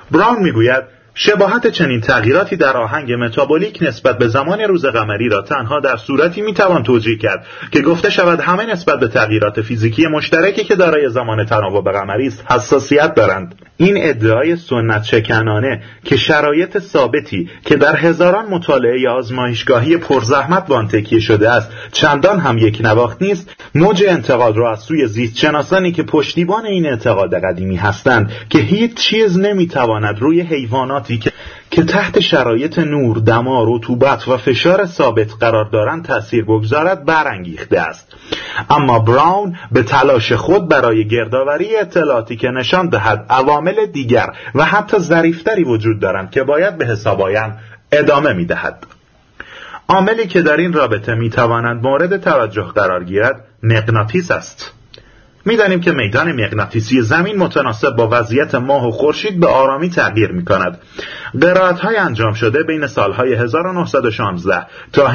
براون میگوید شباهت چنین تغییراتی در آهنگ متابولیک نسبت به زمان روز قمری را تنها در صورتی میتوان توجیه کرد که گفته شود همه نسبت به تغییرات فیزیکی مشترکی که دارای زمان تناوب قمری است حساسیت دارند. این ادعای سنت شکنانه که شرایط ثابتی که در هزاران مطالعه آزمایشگاهی پرزحمت به آن تکیه شده است چندان هم یک نواخت نیست، موج انتقاد را از سوی زیستشناسانی که پشتیبان این اعتقاد قدیمی هستند که هیچ چیز نمیتواند روی حیواناتی که تحت شرایط نور، دما، رطوبت و فشار ثابت قرار دارند تأثیر بگذارد برانگیخته است. اما براون به تلاش خود برای گردآوری اطلاعاتی که نشان دهد عوامل دیگر و حتی ظریف‌تری وجود دارند که باید به حساب آیند ادامه می‌دهد. عاملی که در این رابطه می‌تواند مورد توجه قرار گیرد مغناطیس است. می‌دانیم که میدان مغناطیسی زمین متناسب با وضعیت ماه و خورشید به آرامی تغییر می‌کند. قرائت‌های انجام شده بین سال‌های 1916 تا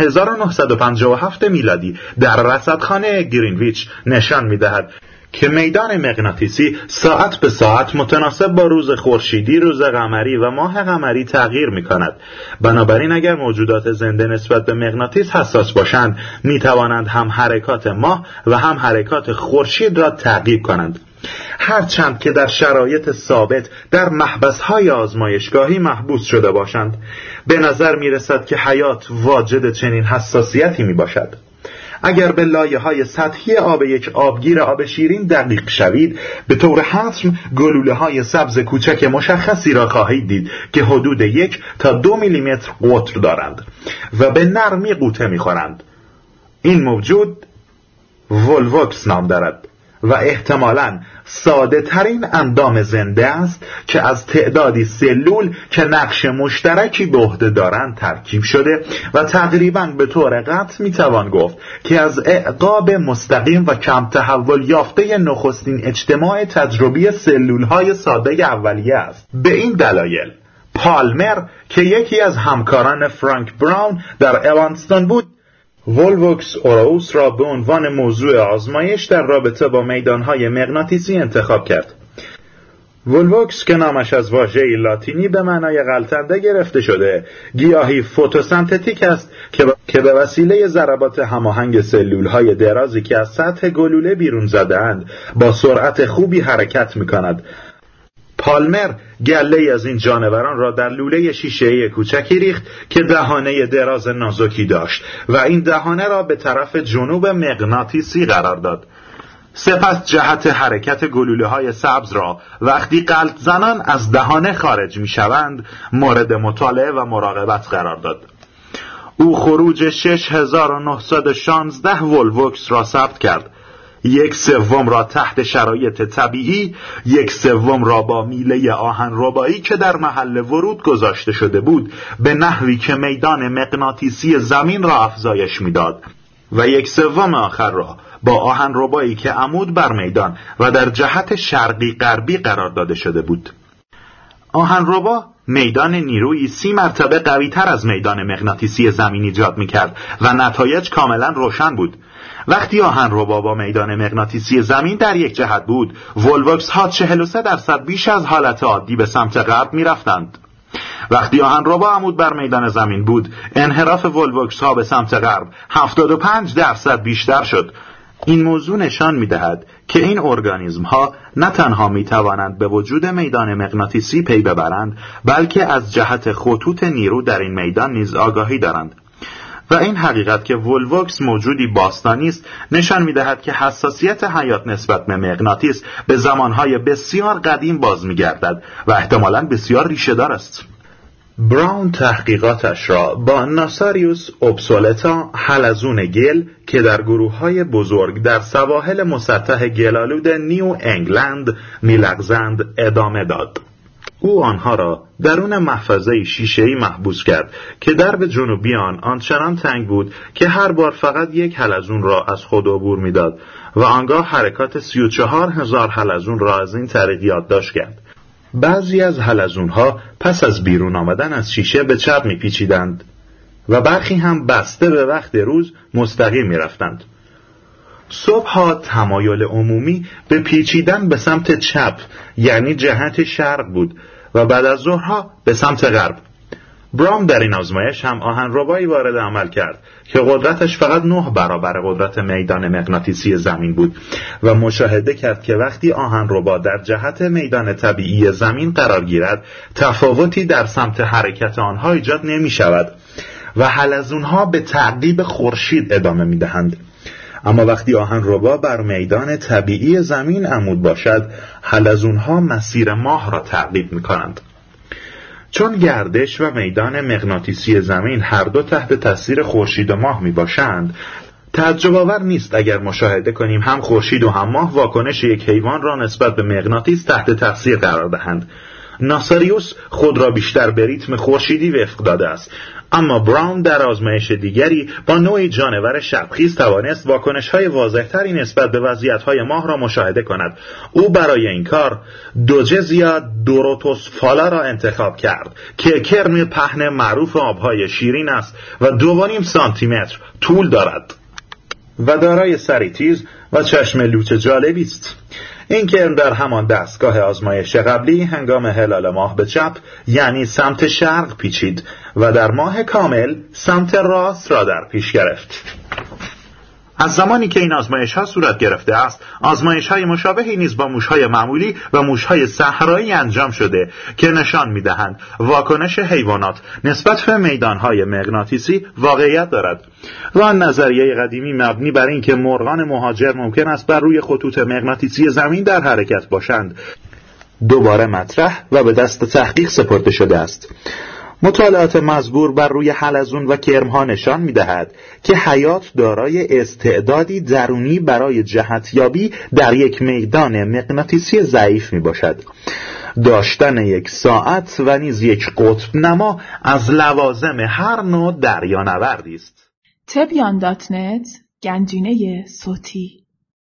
1957 میلادی در رصدخانه گرینویچ نشان می‌دهد که میدان مغناطیسی ساعت به ساعت متناسب با روز خورشیدی، روز قمری و ماه قمری تغییر می‌کند. بنابراین اگر موجودات زنده نسبت به مغناطیس حساس باشند، می‌توانند هم حرکات ماه و هم حرکات خورشید را تعقیب کنند. هرچند که در شرایط ثابت در محبس‌های آزمایشگاهی محبوس شده باشند، به نظر می‌رسد که حیات واجد چنین حساسیتی می‌باشد. اگر به لایه‌های سطحی آب یک آبگیر آب شیرین دقیق شوید، به طور حتم گلوله‌های سبز کوچک مشخصی را خواهید دید که حدود 1 تا 2 میلیمتر قطر دارند و به نرمی غوطه می‌خورند. این موجود ولوکس نام دارد و احتمالاً ساده ترین اندام زنده است که از تعدادی سلول که نقش مشترکی به عهده دارند ترکیب شده و تقریباً به طور قطع میتوان گفت که از اعقاب مستقیم و کم تحول یافته نخستین اجتماع تجربی سلول‌های ساده اولیه است. به این دلایل پالمر که یکی از همکاران فرانک براون در اوانستون بود، ولوکس اوراوس را به عنوان موضوع آزمایش در رابطه با میدانهای مغناطیسی انتخاب کرد. ولوکس که نامش از واژه‌ای لاتینی به معنای غلطنده گرفته شده، گیاهی فتوسنتتیک است که به وسیله ضربات هماهنگ سلولهای درازی که از سطح گلوله بیرون زده‌اند با سرعت خوبی حرکت می‌کند. پالمر گله‌ای از این جانوران را در لوله شیشه‌ای کوچکی ریخت که دهانه دراز نازکی داشت و این دهانه را به طرف جنوب مغناطیسی قرار داد. سپس جهت حرکت گلوله‌های سبز را وقتی غلط زنان از دهانه خارج می‌شوند مورد مطالعه و مراقبت قرار داد. او خروج 6916 ولوکس را ثبت کرد. 1/3 را تحت شرایط طبیعی، 1/3 را با میله آهنربایی که در محل ورود گذاشته شده بود به نحوی که میدان مغناطیسی زمین را افزایش میداد و 1/3 آخر را با آهنربایی که عمود بر میدان و در جهت شرقی غربی قرار داده شده بود. آهنربا میدان نیرویی 30 مرتبه قوی تر از میدان مغناطیسی زمین ایجاد میکرد و نتایج کاملا روشن بود. وقتی آهنربا با میدان مغناطیسی زمین در یک جهت بود، ولوکس ها 43% بیش از حالت عادی به سمت غرب می رفتند. وقتی آهنربا عمود بر میدان زمین بود، انحراف ولوکس ها به سمت غرب 75% بیشتر شد. این موضوع نشان می دهد که این ارگانیسم ها نه تنها می توانند به وجود میدان مغناطیسی پی ببرند، بلکه از جهت خطوط نیرو در این میدان نیز آگاهی دارند. و این حقیقت که ولوکس موجودی باستانی است نشان می‌دهد که حساسیت حیات نسبت به مغناطیس به زمانهای بسیار قدیم باز می‌گردد و احتمالاً بسیار ریشه‌دار است. براون تحقیقاتش را با ناساریوس اوبسولتا، حلزون گل که در گروه‌های بزرگ در سواحل مسطح گل‌آلود نیو انگلند می‌لغزند ادامه داد. او آنها را درون محفظه شیشه‌ای محبوس کرد که درب جنوبی آن آنچنان تنگ بود که هر بار فقط یک حلزون را از خود عبور می‌داد و آنگاه حرکات 34,000 حلزون را از این طریق یادداشت کرد. بعضی از حلزون‌ها پس از بیرون آمدن از شیشه به چپ می‌پیچیدند و برخی هم بسته به وقت روز مستقیم می‌رفتند. صبحها تمایل عمومی به پیچیدن به سمت چپ یعنی جهت شرق بود و بعد از ظهرها به سمت غرب. براون در این آزمایش هم آهنربایی وارد عمل کرد که قدرتش فقط 9 برابر قدرت میدان مغناطیسی زمین بود و مشاهده کرد که وقتی آهنربا در جهت میدان طبیعی زمین قرار گیرد تفاوتی در سمت حرکت آنها ایجاد نمی شود و حلزونها به تعقیب خورشید ادامه می دهند. اما وقتی آهنربا بر میدان طبیعی زمین عمود باشد حلزونها مسیر ماه را تعقیب می کنند. چون گردش و میدان مغناطیسی زمین هر دو تحت تاثیر خورشید و ماه می باشند، تعجب آور نیست اگر مشاهده کنیم هم خورشید و هم ماه واکنش یک حیوان را نسبت به مغناطیس تحت تاثیر قرار دهند. ناساریوس خود را بیشتر به ریتم خورشیدی وفق داده است، اما براون در آزمایش دیگری با نوعی جانور شبخیز توانست واکنش‌های واضح‌تری نسبت به وضعیت‌های ماه را مشاهده کند. او برای این کار دوجزیا دوروتوسفالا را انتخاب کرد که کرم پهن معروف آب‌های شیرین است و 2.5 سانتیمتر طول دارد و دارای سری تیز و چشم لوچ جالبی است. این کرم در همان دستگاه آزمایش قبلی هنگام هلال ماه به چپ یعنی سمت شرق پیچید و در ماه کامل سمت راست را در پیش گرفت. از زمانی که این آزمایش‌ها صورت گرفته است، آزمایش‌های مشابهی نیز با موش‌های معمولی و موش‌های صحرایی انجام شده که نشان می‌دهند واکنش حیوانات نسبت به میدان‌های مغناطیسی واقعیت دارد و آن نظریه قدیمی مبنی بر این که مرغان مهاجر ممکن است بر روی خطوط مغناطیسی زمین در حرکت باشند دوباره مطرح و به دست تحقیق سپرده شده است. مطالعات مزبور بر روی حلزون و کرم‌ها نشان می‌دهد که حیات دارای استعدادی درونی برای جهتیابی در یک میدان مغناطیسی ضعیف میباشد. داشتن یک ساعت و نیز یک قطب نما از لوازم هر نوع دریانوردی است. تبیان.net گنجینه صوتی